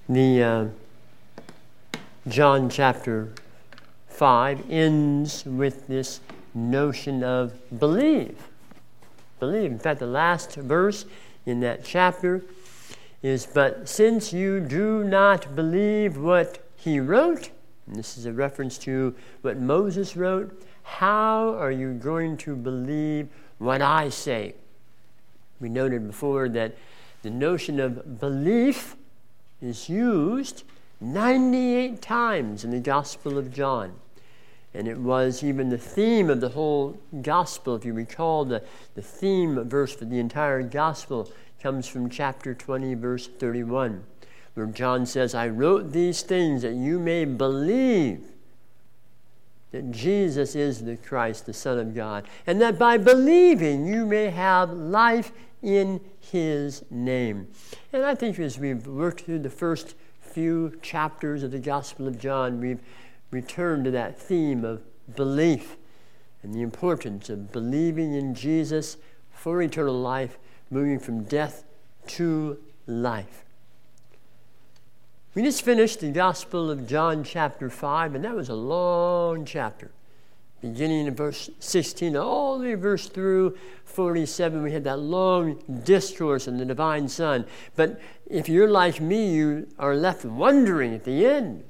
The John chapter 5 ends with this notion of believe. Believe. In fact, the last verse in that chapter is, "But since you do not believe what he wrote," and this is a reference to what Moses wrote, "how are you going to believe what I say?" We noted before that the notion of belief is used 98 times in the Gospel of John. And it was even the theme of the whole Gospel. If you recall, the theme verse for the entire Gospel comes from chapter 20, verse 31, where John says, "I wrote these things that you may believe that Jesus is the Christ, the Son of God, and that by believing you may have life in his name." And I think as we've worked through the first few chapters of the Gospel of John, we've returned to that theme of belief and the importance of believing in Jesus for eternal life, moving from death to life. We just finished the Gospel of John chapter 5, and that was a long chapter. Beginning in verse 16, all the way verse through 47, we had that long discourse on the divine Son. But if you're like me, you are left wondering at the end,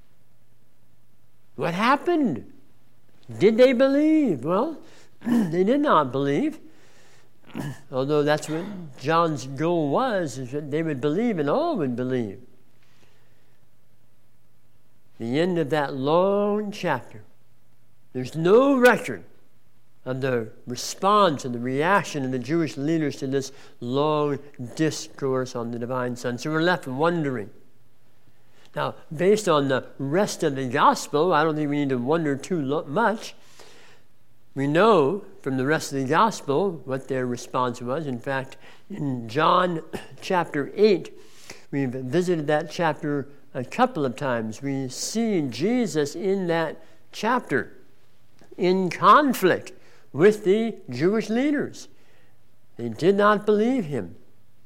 what happened? Did they believe? Well, they did not believe. Although that's what John's goal was, is that they would believe and all would believe. The end of that long chapter, there's no record of the response and the reaction of the Jewish leaders to this long discourse on the divine Son. So we're left wondering. Now, based on the rest of the Gospel, I don't think we need to wonder too much. We know from the rest of the Gospel what their response was. In fact, in John chapter 8, we've visited that chapter a couple of times. We see Jesus in that chapter in conflict with the Jewish leaders. They did not believe him.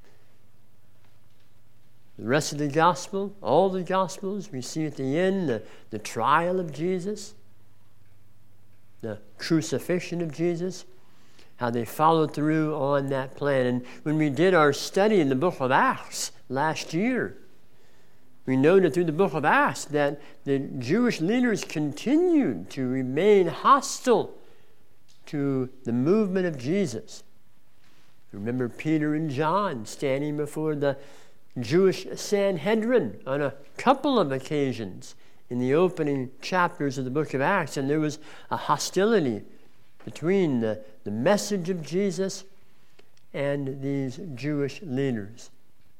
The rest of the Gospel, all the Gospels, we see at the end the trial of Jesus, the crucifixion of Jesus, how they followed through on that plan. And when we did our study in the book of Acts last year, we noted through the book of Acts that the Jewish leaders continued to remain hostile to the movement of Jesus. Remember Peter and John standing before the Jewish Sanhedrin on a couple of occasions in the opening chapters of the book of Acts, and there was a hostility between the message of Jesus and these Jewish leaders.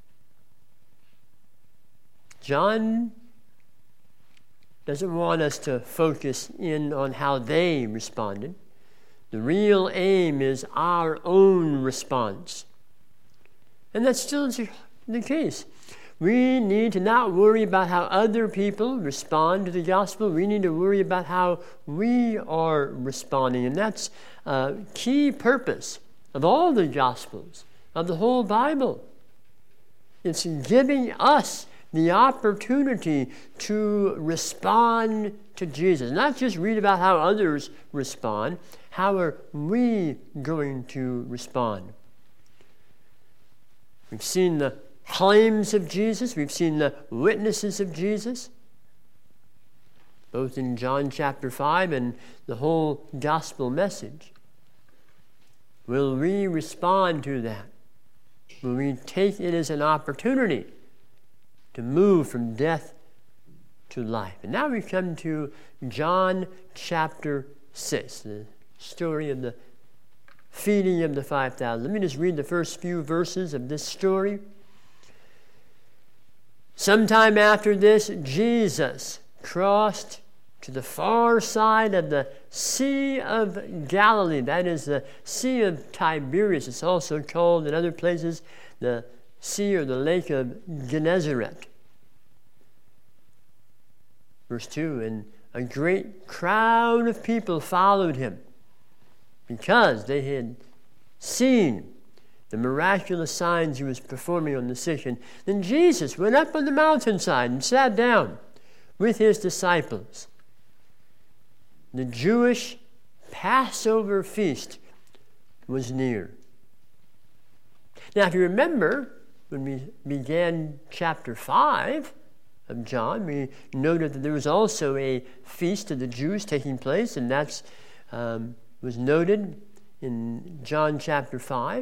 John doesn't want us to focus in on how they responded. The real aim is our own response. And that's still the case. We need to not worry about how other people respond to the gospel. We need to worry about how we are responding. And that's a key purpose of all the gospels, of the whole Bible. It's giving us the opportunity to respond to Jesus. Not just read about how others respond. How are we going to respond? We've seen the claims of Jesus. We've seen the witnesses of Jesus, both in John chapter 5 and the whole gospel message. Will we respond to that? Will we take it as an opportunity to move from death to life? And now we come to John chapter 6, the story of the feeding of the 5,000. Let me just read the first few verses of this story. Sometime after this, Jesus crossed to the far side of the Sea of Galilee. That is the Sea of Tiberias. It's also called in other places the Sea or the Lake of Gennesaret. Verse 2, and a great crowd of people followed him because they had seen the miraculous signs he was performing on the sick. And then Jesus went up on the mountainside and sat down with his disciples. The Jewish Passover feast was near. Now, if you remember, when we began chapter 5 of John, we noted that there was also a feast of the Jews taking place, and that was noted in John chapter 5.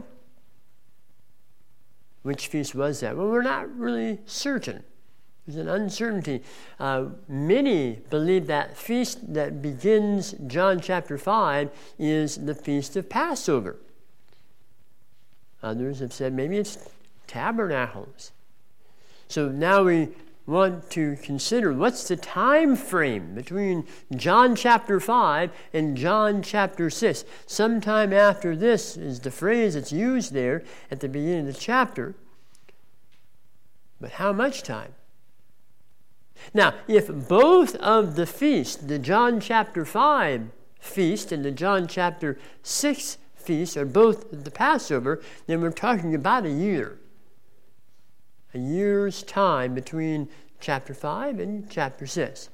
Which feast was that? Well, we're not really certain. There's an uncertainty. Many believe that feast that begins John chapter 5 is the Feast of Passover. Others have said maybe it's Tabernacles. So now we want to consider what's the time frame between John chapter 5 and John chapter 6. Sometime after this is the phrase that's used there at the beginning of the chapter. But how much time? Now, if both of the feasts, the John chapter 5 feast and the John chapter 6 feast, are both the Passover, then we're talking about a year. A year's time between chapter 5 and chapter 6.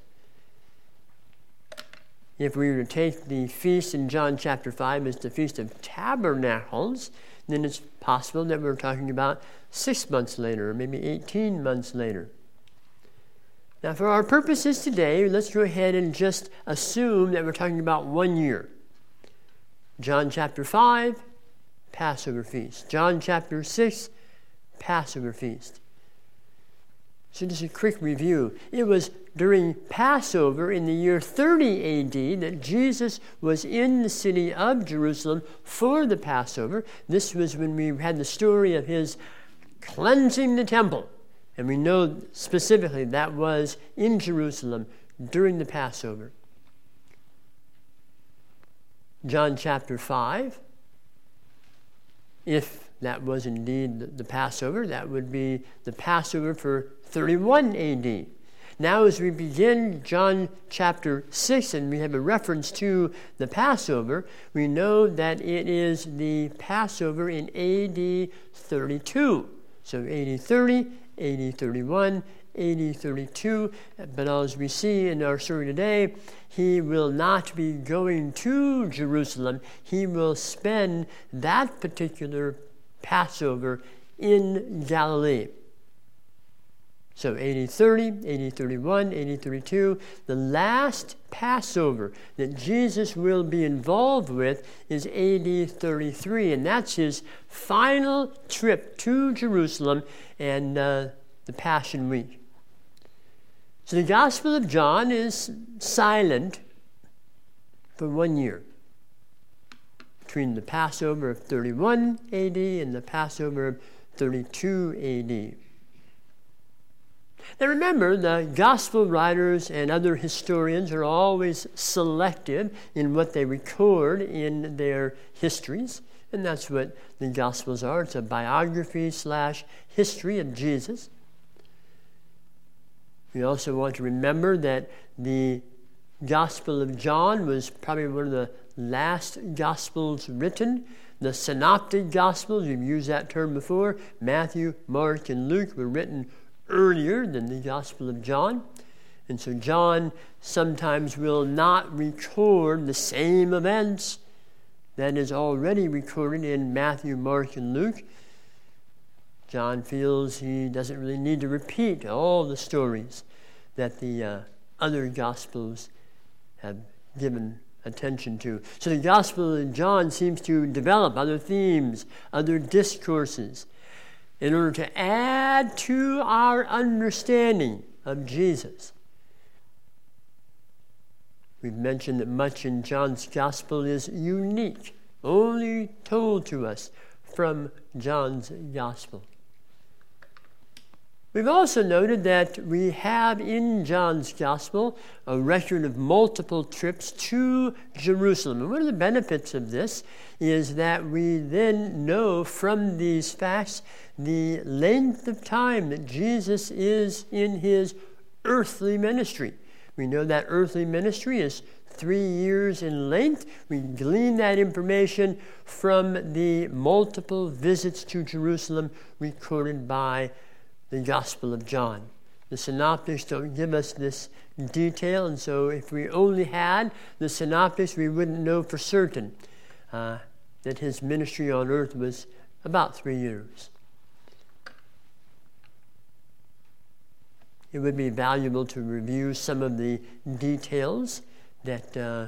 If we were to take the feast in John chapter 5 as the Feast of Tabernacles, then it's possible that we're talking about 6 months later, or maybe 18 months later. Now, for our purposes today, let's go ahead and just assume that we're talking about 1 year. John chapter 5, Passover feast. John chapter 6, Passover feast. So just a quick review. It was during Passover in the year 30 A.D. that Jesus was in the city of Jerusalem for the Passover. This was when we had the story of his cleansing the temple. And we know specifically that was in Jerusalem during the Passover. John chapter 5, if that was indeed the Passover, that would be the Passover for 31 A.D. Now as we begin John chapter 6 and we have a reference to the Passover, we know that it is the Passover in A.D. 32. So A.D. 30, A.D. 31, A.D. 32. But as we see in our story today, he will not be going to Jerusalem. He will spend that particular Passover in Galilee. So AD 30, AD 31, AD 32, the last Passover that Jesus will be involved with is AD 33, and that's his final trip to Jerusalem and the Passion Week. So the Gospel of John is silent for 1 year between the Passover of 31 AD and the Passover of 32 AD. Now remember, the gospel writers and other historians are always selective in what they record in their histories, and that's what the Gospels are. It's a biography / history of Jesus. We also want to remember that the Gospel of John was probably one of the last Gospels written. The Synoptic Gospels, we've used that term before, Matthew, Mark, and Luke, were written earlier than the Gospel of John. And so John sometimes will not record the same events that is already recorded in Matthew, Mark, and Luke. John feels he doesn't really need to repeat all the stories that the other Gospels have given attention to. So the Gospel of John seems to develop other themes, other discourses, in order to add to our understanding of Jesus. We've mentioned that much in John's Gospel is unique, only told to us from John's Gospel. We've also noted that we have in John's Gospel a record of multiple trips to Jerusalem. And one of the benefits of this is that we then know from these facts the length of time that Jesus is in his earthly ministry. We know that earthly ministry is 3 years in length. We glean that information from the multiple visits to Jerusalem recorded by the Gospel of John. The synoptics don't give us this detail, and so if we only had the synoptics, we wouldn't know for certain that his ministry on earth was about 3 years. It would be valuable to review some of the details that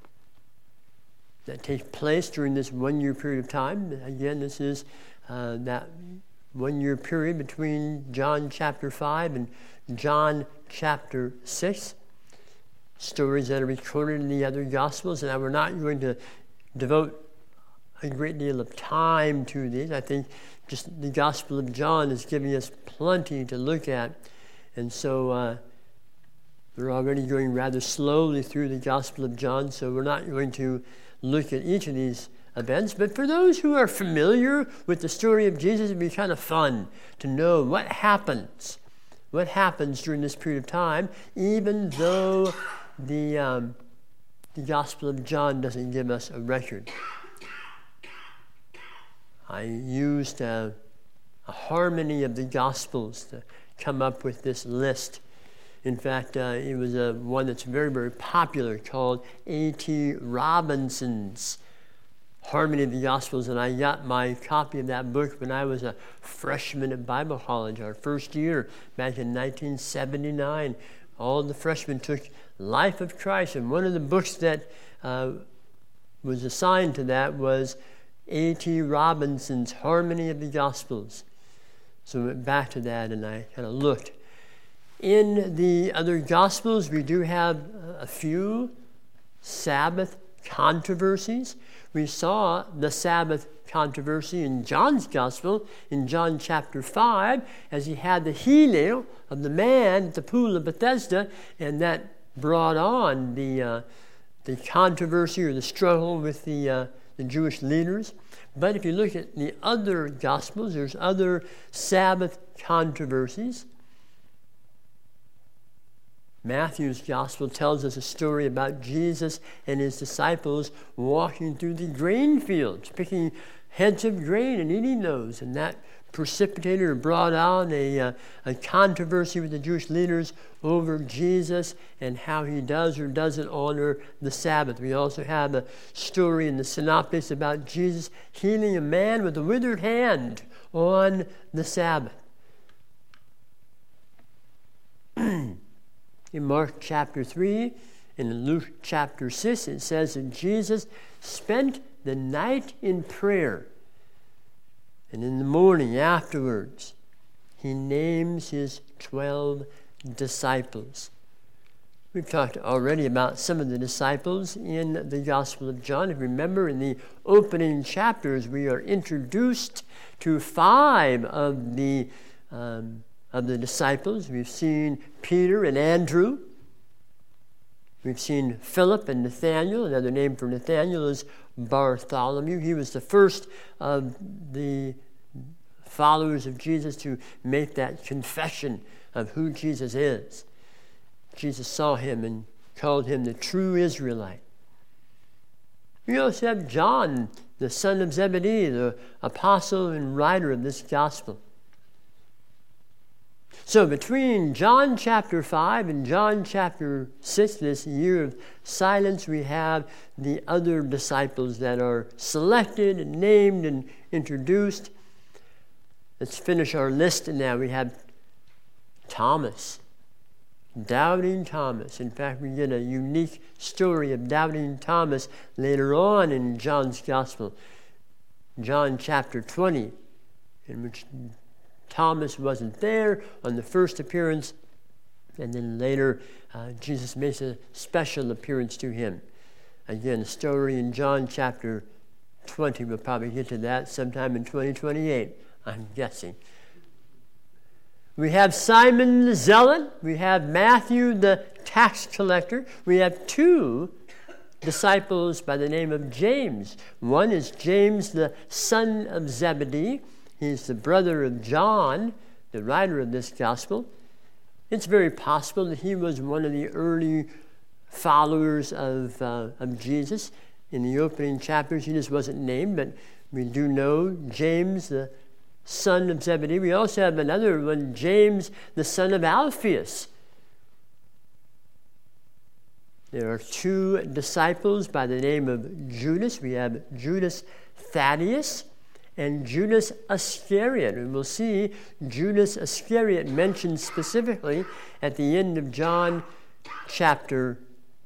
take place during this 1 year period of time. Again, this is that 1 year period between John chapter 5 and John chapter 6. Stories that are recorded in the other Gospels, and we're not going to devote a great deal of time to these. I think just the Gospel of John is giving us plenty to look at. And so we're already going rather slowly through the Gospel of John, so we're not going to look at each of these events. But for those who are familiar with the story of Jesus, it'd be kind of fun to know what happens during this period of time, even though the Gospel of John doesn't give us a record. I used a harmony of the Gospels to come up with this list. In fact, it was one that's very, very popular called A.T. Robinson's Harmony of the Gospels, and I got my copy of that book when I was a freshman at Bible college, our first year back in 1979. All the freshmen took Life of Christ, and one of the books that was assigned to that was A.T. Robinson's Harmony of the Gospels. So I went back to that and I kind of looked. In the other Gospels, we do have a few Sabbath controversies. We saw the Sabbath controversy in John's Gospel, in John chapter 5, as he had the healing of the man at the pool of Bethesda, and that brought on the controversy or the struggle with the Jewish leaders. But if you look at the other Gospels, there's other Sabbath controversies. Matthew's Gospel tells us a story about Jesus and his disciples walking through the grain fields, picking heads of grain and eating those. And that precipitated or brought on a controversy with the Jewish leaders over Jesus and how he does or doesn't honor the Sabbath. We also have a story in the Synoptics about Jesus healing a man with a withered hand on the Sabbath. In Mark chapter 3 and in Luke chapter 6, it says that Jesus spent the night in prayer. And in the morning afterwards, he names his 12 disciples. We've talked already about some of the disciples in the Gospel of John. If you remember, in the opening chapters, we are introduced to 5 of the disciples. We've seen Peter and Andrew. We've seen Philip and Nathanael. Another name for Nathanael is Bartholomew. He was the first of the followers of Jesus to make that confession of who Jesus is. Jesus saw him and called him the true Israelite. We also have John, the son of Zebedee, the apostle and writer of this gospel. So between John chapter 5 and John chapter 6, this year of silence, we have the other disciples that are selected and named and introduced. Let's finish our list now. We have Thomas, doubting Thomas. In fact, we get a unique story of doubting Thomas later on in John's Gospel. John chapter 20, in which Thomas wasn't there on the first appearance, and then later Jesus makes a special appearance to him. Again, a story in John chapter 20. We'll probably get to that sometime in 2028, I'm guessing. We have Simon the Zealot. We have Matthew the tax collector. We have 2 disciples by the name of James. One is James the son of Zebedee. He's the brother of John, the writer of this gospel. It's very possible that he was one of the early followers of Jesus. In the opening chapters, he just wasn't named, but we do know James, the son of Zebedee. We also have another one, James, the son of Alphaeus. There are two disciples by the name of Judas. We have Judas Thaddeus and Judas Iscariot. And we'll see Judas Iscariot mentioned specifically at the end of John chapter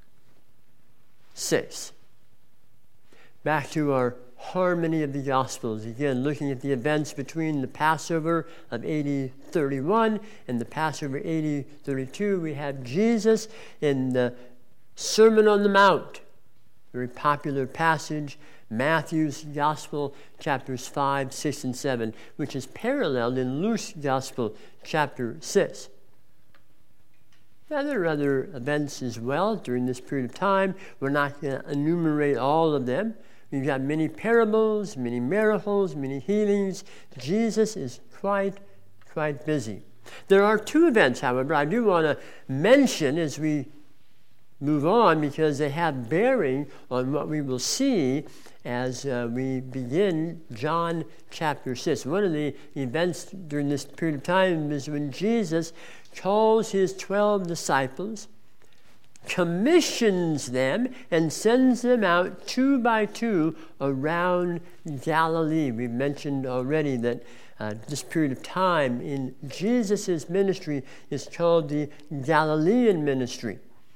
6. Back to our harmony of the Gospels. Again, looking at the events between the Passover of AD 31 and the Passover AD 32, we have Jesus in the Sermon on the Mount, very popular passage, Matthew's Gospel, chapters 5, 6, and 7, which is paralleled in Luke's Gospel, chapter 6. Now, there are other events as well during this period of time. We're not going to enumerate all of them. We've got many parables, many miracles, many healings. Jesus is quite busy. There are two events, however, I do want to mention as we move on because they have bearing on what we will see as we begin John chapter 6. One of the events during this period of time is when Jesus calls his 12 disciples, commissions them, and sends them out 2 by 2 around Galilee. We've mentioned already that this period of time in Jesus' ministry is called the Galilean ministry.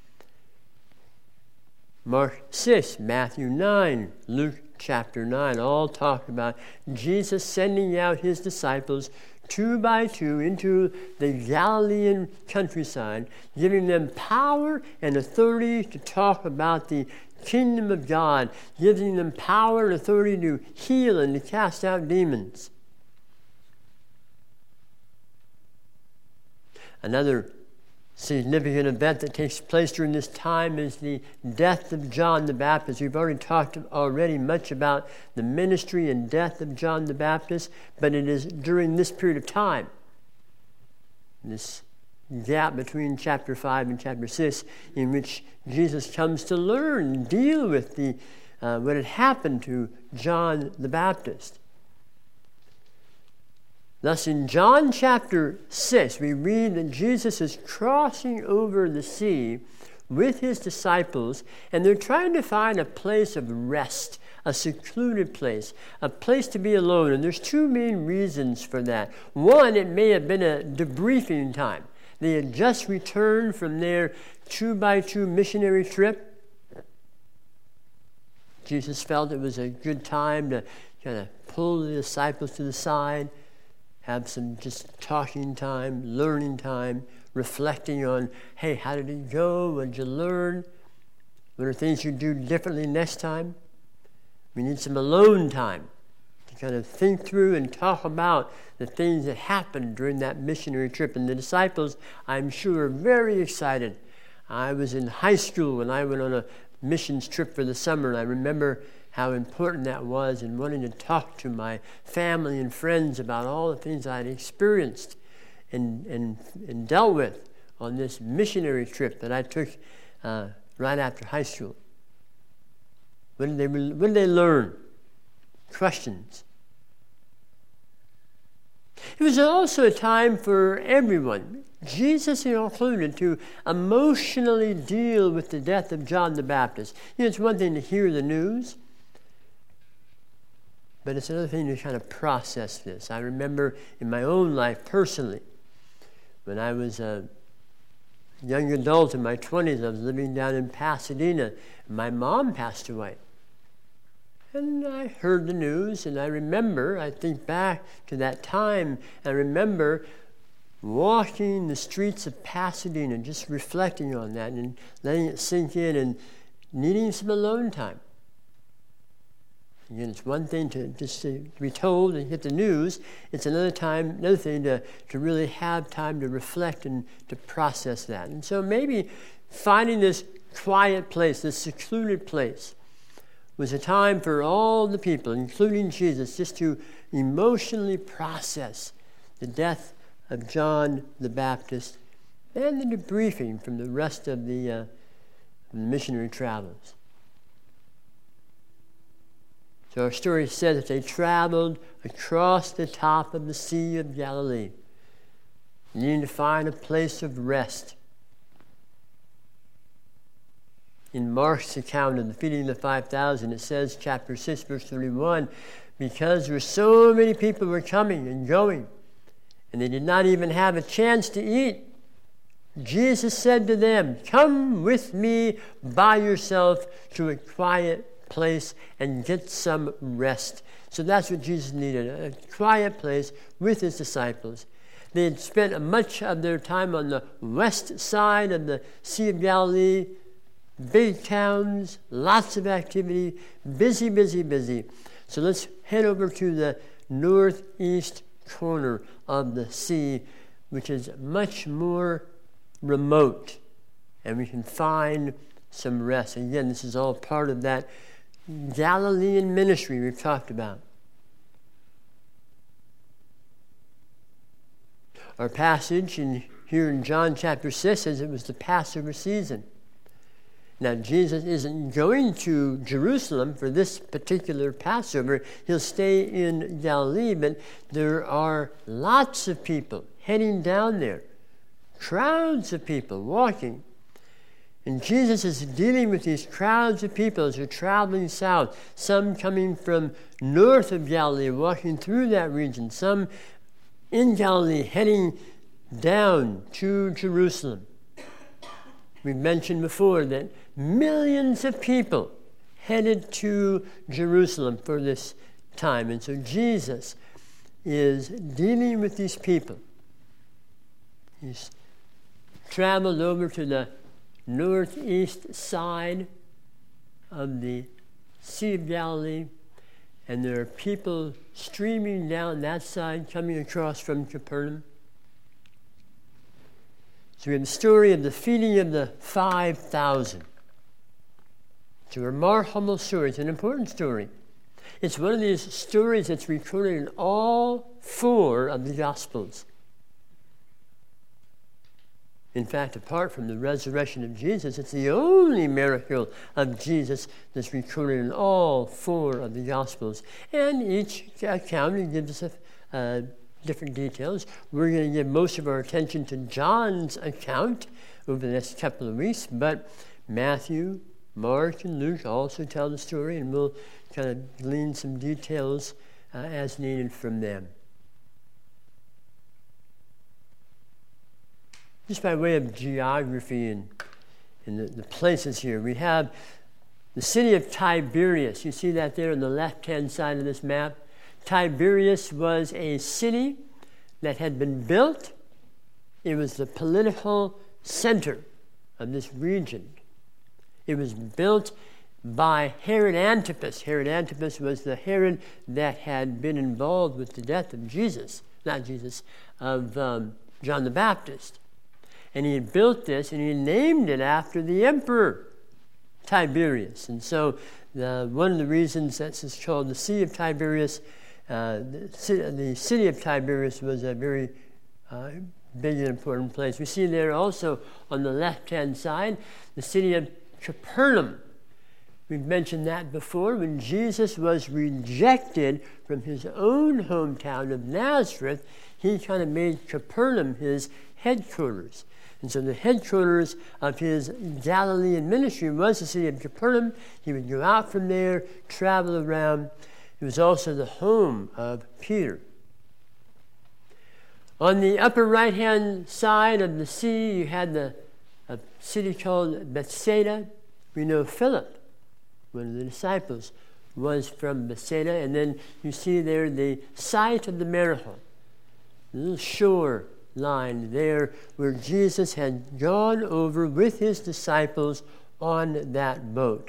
Mark 6, Matthew 9, Luke chapter 9, all talk about Jesus sending out his disciples 2 by 2 into the Galilean countryside, giving them power and authority to talk about the kingdom of God, giving them power and authority to heal and to cast out demons. Another significant event that takes place during this time is the death of John the Baptist. We've already talked much about the ministry and death of John the Baptist, but it is during this period of time, this gap between chapter 5 and chapter 6, in which Jesus comes to learn and deal with what had happened to John the Baptist. Thus, in John chapter 6, we read that Jesus is crossing over the sea with his disciples, and they're trying to find a place of rest, a secluded place, a place to be alone. And there's two main reasons for that. One, it may have been a debriefing time. They had just returned from their 2 by 2 missionary trip. Jesus felt it was a good time to kind of pull the disciples to the side, have some just talking time, learning time, reflecting on, hey, how did it go? What did you learn? What are things you do differently next time? We need some alone time to kind of think through and talk about the things that happened during that missionary trip. And the disciples, I'm sure, are very excited. I was in high school when I went on a missions trip for the summer, and I remember how important that was and wanting to talk to my family and friends about all the things I'd experienced and dealt with on this missionary trip that I took right after high school. What did they learn? Questions. It was also a time for everyone, Jesus included, to emotionally deal with the death of John the Baptist. It's one thing to hear the news, but it's another thing to kind of process this. I remember in my own life personally, when I was a young adult in my 20s, I was living down in Pasadena, and my mom passed away. And I heard the news, and I think back to that time, I remember walking the streets of Pasadena, just reflecting on that and letting it sink in and needing some alone time. Again, it's one thing to be told and get the news. It's another thing to really have time to reflect and to process that. And so maybe finding this quiet place, this secluded place, was a time for all the people, including Jesus, just to emotionally process the death of John the Baptist and the debriefing from the rest of the missionary travels. So our story says that they traveled across the top of the Sea of Galilee, needing to find a place of rest. In Mark's account of the feeding of the 5,000, it says, chapter 6, verse 31, because there were so many people were coming and going, and they did not even have a chance to eat, Jesus said to them, come with me by yourself to a quiet place and get some rest. So that's what Jesus needed, a quiet place with his disciples. They had spent much of their time on the west side of the Sea of Galilee, big towns, lots of activity, busy, busy, busy. So let's head over to the northeast corner of the sea, which is much more remote, and we can find some rest. Again, this is all part of that Galilean ministry we've talked about. Our passage here in John chapter 6 says it was the Passover season. Now, Jesus isn't going to Jerusalem for this particular Passover. He'll stay in Galilee, but there are lots of people heading down there, crowds of people walking. And Jesus is dealing with these crowds of people as they're traveling south, some coming from north of Galilee, walking through that region, some in Galilee heading down to Jerusalem. We mentioned before that millions of people headed to Jerusalem for this time. And so Jesus is dealing with these people. He's traveled over to the northeast side of the Sea of Galilee, and there are people streaming down that side, coming across from Capernaum. So we have the story of the feeding of the 5,000. It's a remarkable story. It's an important story. It's one of these stories that's recorded in all 4 of the Gospels. In fact, apart from the resurrection of Jesus, it's the only miracle of Jesus that's recorded in all 4 of the Gospels. And each account gives us different details. We're going to give most of our attention to John's account over the next couple of weeks, but Matthew, Mark, and Luke also tell the story, and we'll kind of glean some details as needed from them. Just by way of geography and the places here, we have the city of Tiberias. You see that there on the left-hand side of this map. Tiberias was a city that had been built. It was the political center of this region. It was built by Herod Antipas. Herod Antipas was the Herod that had been involved with the death of John the Baptist. And he had built this, and he named it after the emperor, Tiberius. And so one of the reasons that it's called the Sea of Tiberias, the city of Tiberias was a very big and important place. We see there also on the left-hand side, the city of Capernaum. We've mentioned that before. When Jesus was rejected from his own hometown of Nazareth, he kind of made Capernaum his headquarters. And so the headquarters of his Galilean ministry was the city of Capernaum. He would go out from there, travel around. It was also the home of Peter. On the upper right-hand side of the sea, you had a city called Bethsaida. We know Philip, one of the disciples, was from Bethsaida. And then you see there the site of the Marathon, the little shore line there where Jesus had gone over with his disciples on that boat.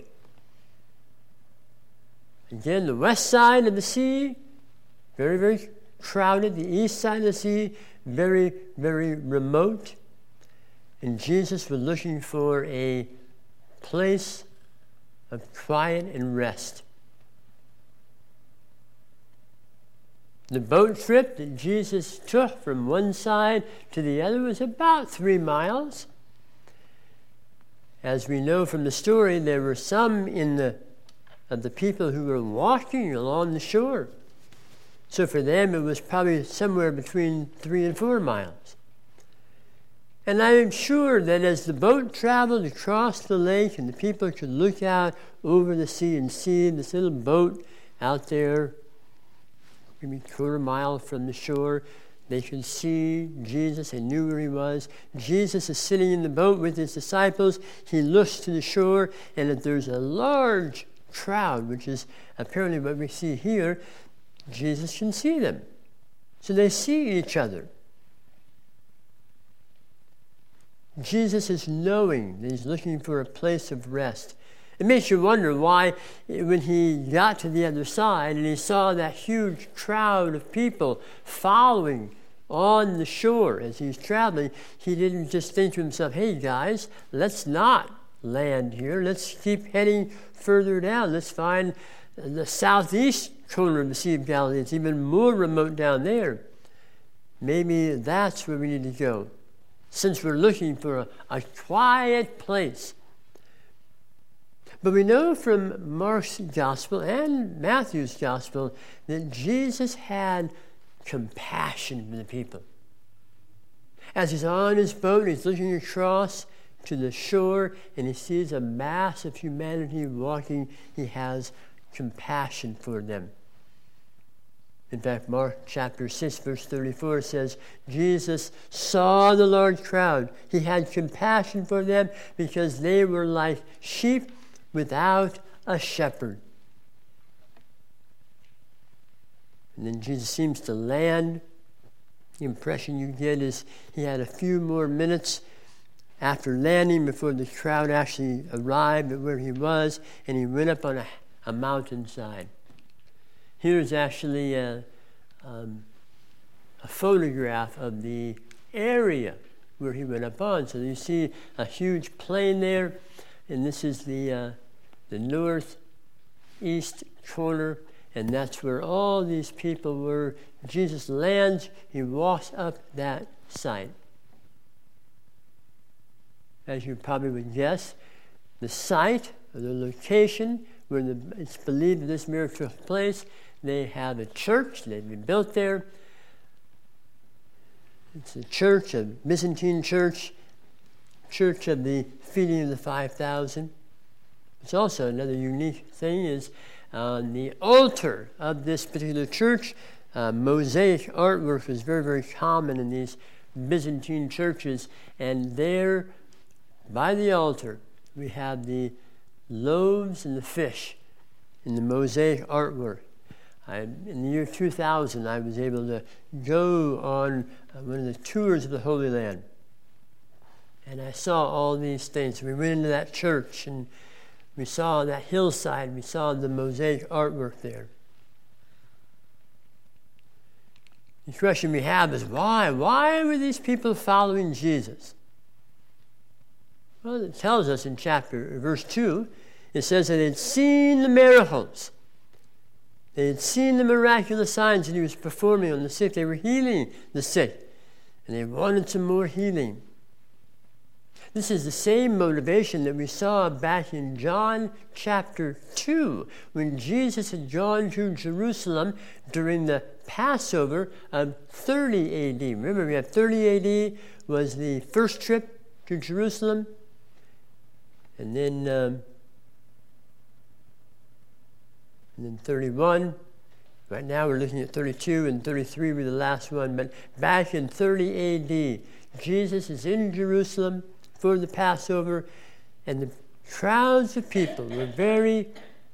Again, the west side of the sea, very, very crowded. The east side of the sea, very, very remote. And Jesus was looking for a place of quiet and rest. The boat trip that Jesus took from one side to the other was about 3 miles. As we know from the story, there were some of the people who were walking along the shore. So for them, it was probably somewhere between 3 and 4 miles. And I am sure that as the boat traveled across the lake and the people could look out over the sea and see this little boat out there, maybe a quarter mile from the shore, they could see Jesus. They knew where he was. Jesus is sitting in the boat with his disciples. He looks to the shore, and if there's a large crowd, which is apparently what we see here, Jesus can see them. So they see each other. Jesus is knowing that he's looking for a place of rest. It makes you wonder why, when he got to the other side and he saw that huge crowd of people following on the shore as he's traveling, he didn't just think to himself, hey guys, let's not land here. Let's keep heading further down. Let's find the southeast corner of the Sea of Galilee. It's even more remote down there. Maybe that's where we need to go, since we're looking for a quiet place. But we know from Mark's gospel and Matthew's gospel that Jesus had compassion for the people. As he's on his boat, he's looking across to the shore, and he sees a mass of humanity walking. He has compassion for them. In fact, Mark chapter 6, verse 34 says, Jesus saw the large crowd. He had compassion for them because they were like sheep without a shepherd. And then Jesus seems to land. The impression you get is he had a few more minutes after landing before the crowd actually arrived at where he was, and he went up on a mountainside. Here's actually a photograph of the area where he went up on. So you see a huge plain there, and this is the northeast corner, and that's where all these people were. Jesus lands, he walks up that site. As you probably would guess, the site or the location where it's believed that this miracle took place, they have a church. They've been built there. It's a church, a Byzantine church of the feeding of the 5,000. It's also another unique thing is on the altar of this particular church, mosaic artwork is very, very common in these Byzantine churches. And there, by the altar, we have the loaves and the fish in the mosaic artwork. In the year 2000, I was able to go on one of the tours of the Holy Land. And I saw all these things. We went into that church, and we saw that hillside. We saw the mosaic artwork there. The question we have is why? Why were these people following Jesus? Well, it tells us in verse 2, it says that they'd seen the miracles. They had seen the miraculous signs that he was performing on the sick. They were healing the sick, and they wanted some more healing. This is the same motivation that we saw back in John chapter 2, when Jesus had gone to Jerusalem during the Passover of 30 A.D. Remember, we have 30 A.D. was the first trip to Jerusalem, and then 31. Right now we're looking at 32, and 33 were the last one. But back in 30 A.D., Jesus is in Jerusalem for the Passover, and the crowds of people were very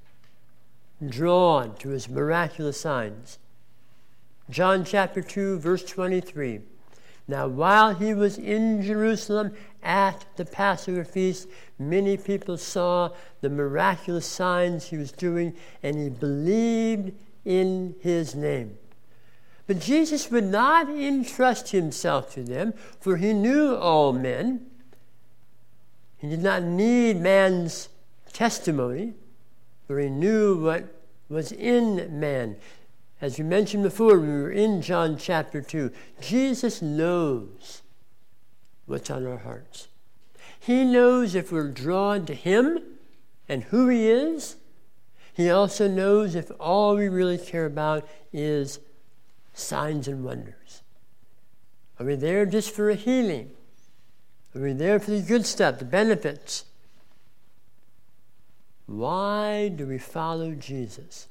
drawn to his miraculous signs. John chapter 2, verse 23. Now, while he was in Jerusalem at the Passover feast, many people saw the miraculous signs he was doing, and he believed in his name. But Jesus would not entrust himself to them, for he knew all men. He did not need man's testimony, for he knew what was in man. As we mentioned before, we were in John chapter 2. Jesus knows what's on our hearts. He knows if we're drawn to Him and who He is. He also knows if all we really care about is signs and wonders. Are we there just for a healing? Are we there for the good stuff, the benefits? Why do we follow Jesus?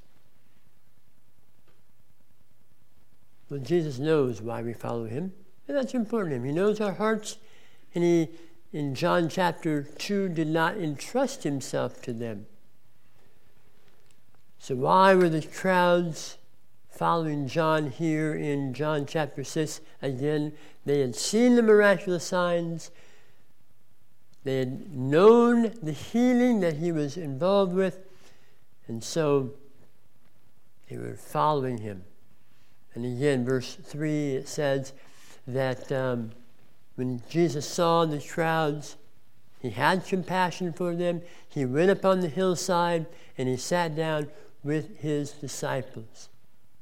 Well, Jesus knows why we follow Him, and that's important to Him. He knows our hearts, and He, in John chapter 2, did not entrust Himself to them. So why were the crowds following John here in John chapter 6? Again, they had seen the miraculous signs. They had known the healing that He was involved with, and so they were following Him. And again, verse 3, it says that when Jesus saw the crowds, He had compassion for them. He went up on the hillside, and He sat down with His disciples.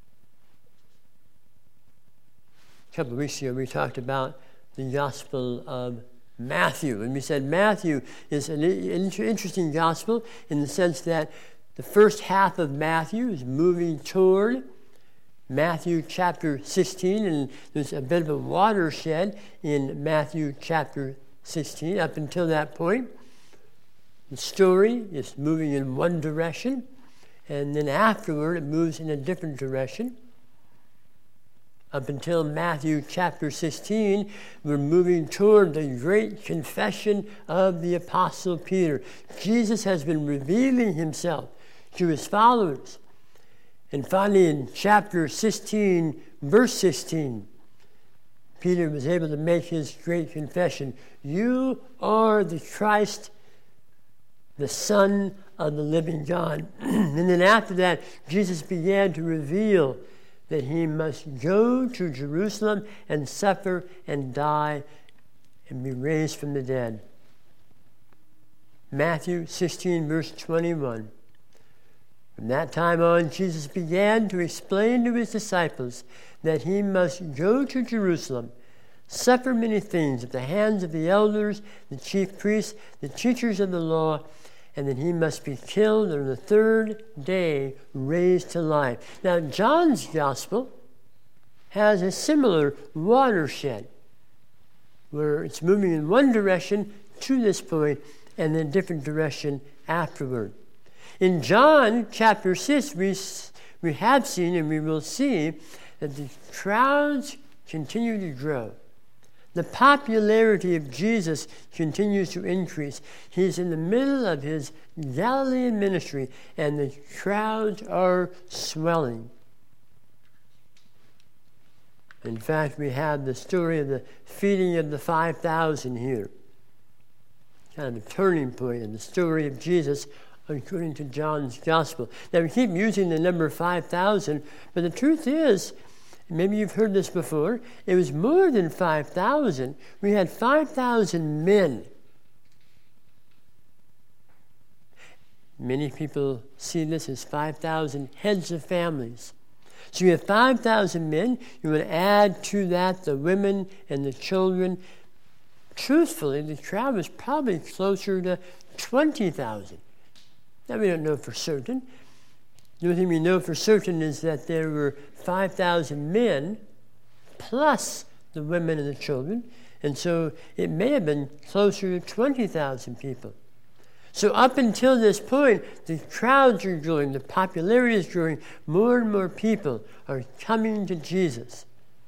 A couple of weeks ago, we talked about the Gospel of Matthew. And we said Matthew is an interesting gospel in the sense that the first half of Matthew is moving toward Matthew chapter 16, and there's a bit of a watershed in Matthew chapter 16. Up until that point, the story is moving in one direction, and then afterward it moves in a different direction. Up until Matthew chapter 16, we're moving toward the great confession of the Apostle Peter. Jesus has been revealing Himself to His followers. And finally, in chapter 16, verse 16, Peter was able to make his great confession. You are the Christ, the Son of the living God. And then after that, Jesus began to reveal that He must go to Jerusalem and suffer and die and be raised from the dead. Matthew 16, verse 21. From that time on, Jesus began to explain to His disciples that He must go to Jerusalem, suffer many things at the hands of the elders, the chief priests, the teachers of the law, and that He must be killed and on the third day raised to life. Now, John's gospel has a similar watershed where it's moving in one direction to this point and then a different direction afterward. In John chapter 6, we have seen and we will see that the crowds continue to grow. The popularity of Jesus continues to increase. He's in the middle of His Galilean ministry, and the crowds are swelling. In fact, we have the story of the feeding of the 5,000 here. Kind of a turning point in the story of Jesus according to John's Gospel. Now, we keep using the number 5,000, but the truth is, maybe you've heard this before, it was more than 5,000. We had 5,000 men. Many people see this as 5,000 heads of families. So you have 5,000 men. You want to add to that the women and the children. Truthfully, the crowd was probably closer to 20,000. Now, we don't know for certain. The only thing we know for certain is that there were 5,000 men plus the women and the children. And so it may have been closer to 20,000 people. So up until this point, the crowds are growing, the popularity is growing. More and more people are coming to Jesus.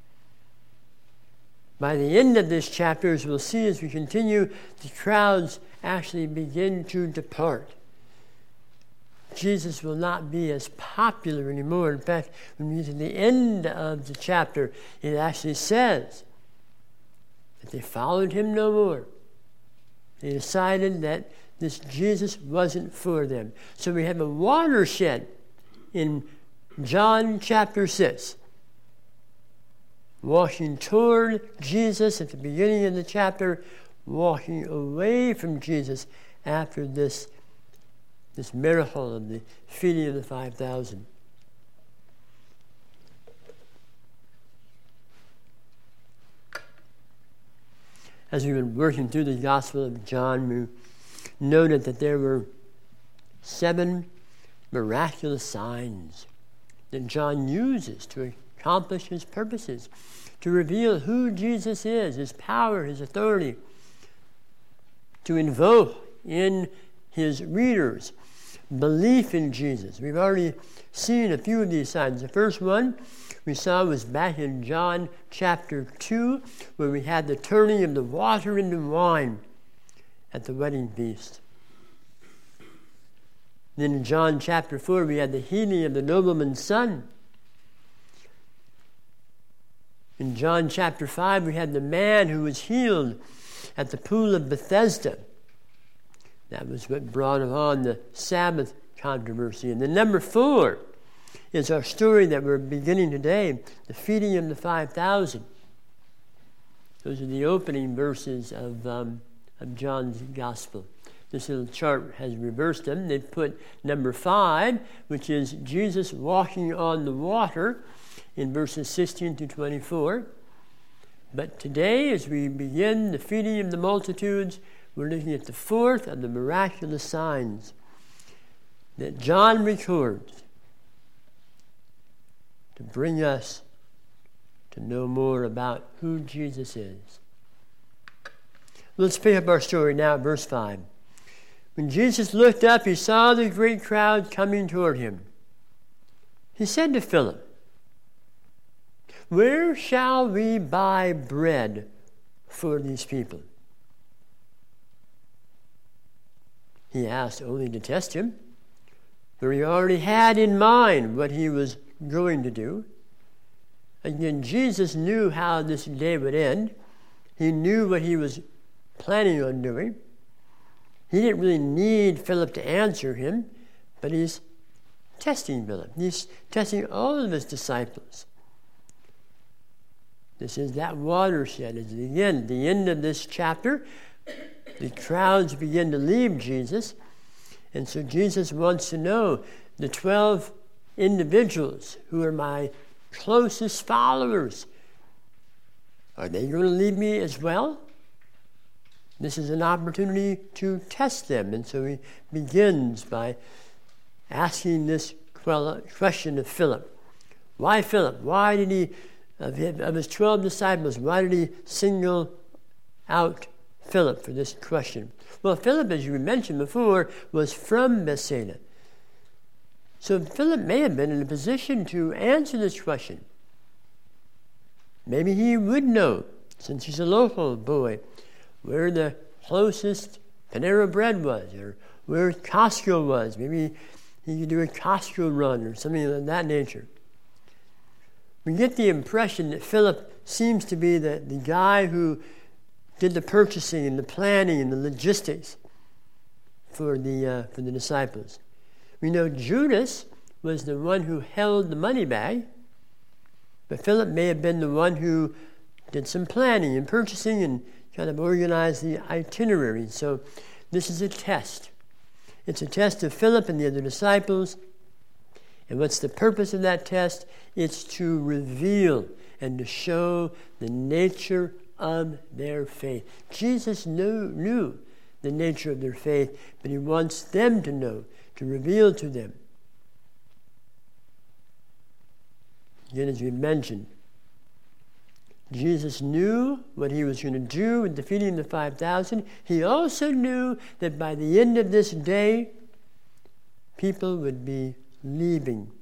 By the end of this chapter, as we'll see as we continue, the crowds actually begin to depart. Jesus will not be as popular anymore. In fact, when we get to the end of the chapter, it actually says that they followed Him no more. They decided that this Jesus wasn't for them. So we have a watershed in John chapter 6. Walking toward Jesus at the beginning of the chapter, walking away from Jesus after this miracle of the feeding of the 5,000. As we've been working through the Gospel of John, we noted that there were 7 miraculous signs that John uses to accomplish his purposes, to reveal who Jesus is, his power, his authority, to invoke in his readers belief in Jesus. We've already seen a few of these signs. The first one we saw was back in John chapter 2, where we had the turning of the water into wine at the wedding feast. Then in John chapter 4, we had the healing of the nobleman's son. In John chapter 5, we had the man who was healed at the pool of Bethesda. That was what brought on the Sabbath controversy. And then number 4 is our story that we're beginning today, the feeding of the 5,000. Those are the opening verses of John's Gospel. This little chart has reversed them. They've put number 5, which is Jesus walking on the water, in verses 16 to 24. But today, as we begin the feeding of the multitudes, we're looking at the 4th of the miraculous signs that John records to bring us to know more about who Jesus is. Let's pick up our story now at verse 5. When Jesus looked up, he saw the great crowd coming toward him. He said to Philip, "Where shall we buy bread for these people?" He asked only to test him, for he already had in mind what he was going to do. Again, Jesus knew how this day would end. He knew what he was planning on doing. He didn't really need Philip to answer him, but he's testing Philip. He's testing all of his disciples. This is that watershed. As again, at the end of this chapter, the crowds begin to leave Jesus. And so Jesus wants to know the 12 individuals who are my closest followers. Are they going to leave me as well? This is an opportunity to test them. And so he begins by asking this question of Philip. Why Philip? Why did he, of his 12 disciples, why did he single out Philip for this question? Well, Philip, as you mentioned before, was from Bethsaida. So Philip may have been in a position to answer this question. Maybe he would know, since he's a local boy, where the closest Panera Bread was, or where Costco was. Maybe he could do a Costco run or something of that nature. We get the impression that Philip seems to be the guy who did the purchasing and the planning and the logistics for the disciples. We know Judas was the one who held the money bag, but Philip may have been the one who did some planning and purchasing and kind of organized the itinerary. So this is a test. It's a test of Philip and the other disciples. And what's the purpose of that test? It's to reveal and to show the nature of their faith. Jesus knew the nature of their faith, but he wants them to know, to reveal to them. Again, as we mentioned, Jesus knew what he was going to do with the feeding of the 5,000. He also knew that by the end of this day, people would be leaving.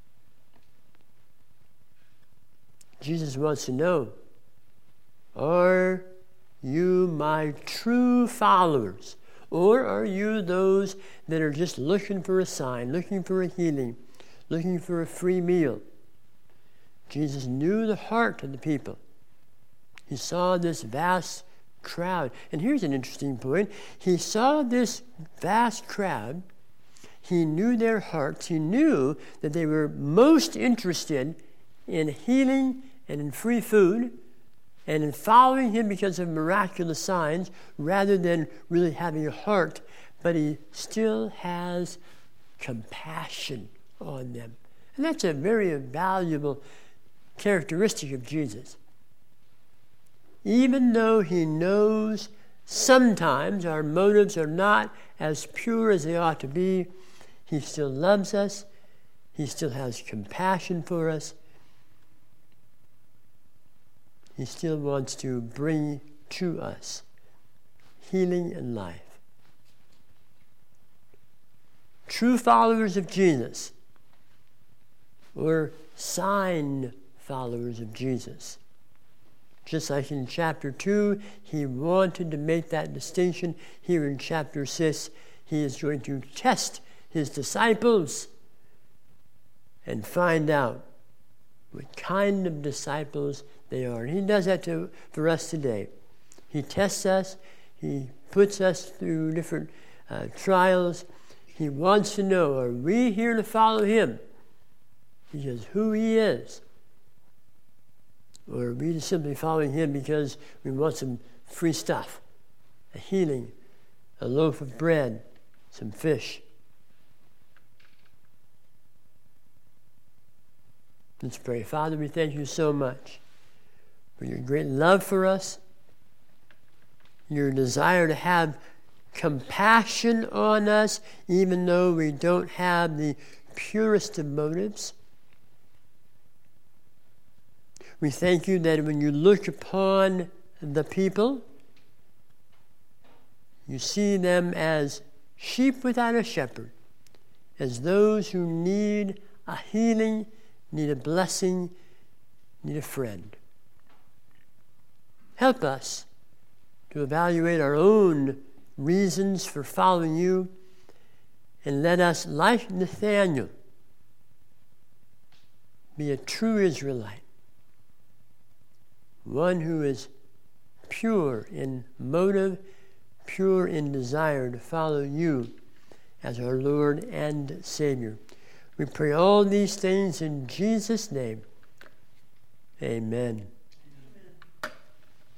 Jesus wants to know, are you my true followers? Or are you those that are just looking for a sign, looking for a healing, looking for a free meal? Jesus knew the heart of the people. He saw this vast crowd. And here's an interesting point. He saw this vast crowd. He knew their hearts. He knew that they were most interested in healing and in free food and in following him because of miraculous signs rather than really having a heart. But he still has compassion on them. And that's a very valuable characteristic of Jesus. even though he knows sometimes our motives are not as pure as they ought to be, he still loves us. He still has compassion for us. He still wants to bring to us healing and life. True followers of Jesus, or sign followers of Jesus. Just like in chapter 2, he wanted to make that distinction. Here in chapter 6, he is going to test his disciples and find out what kind of disciples they are. And he does that for us today. He tests us. He puts us through different trials. He wants to know, are we here to follow him because who he is? Or are we simply following him because we want some free stuff, a healing, a loaf of bread, some fish? Let's pray. Father, we thank you so much for your great love for us, your desire to have compassion on us, even though we don't have the purest of motives. We thank you that when you look upon the people, you see them as sheep without a shepherd, as those who need a healing, need a blessing, need a friend. Help us to evaluate our own reasons for following you, and let us, like Nathanael, be a true Israelite, one who is pure in motive, pure in desire to follow you as our Lord and Savior. We pray all these things in Jesus' name. Amen.